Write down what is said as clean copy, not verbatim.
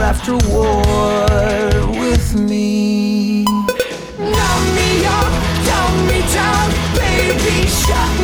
after war with me. Numb me up, dumb me down, baby, shut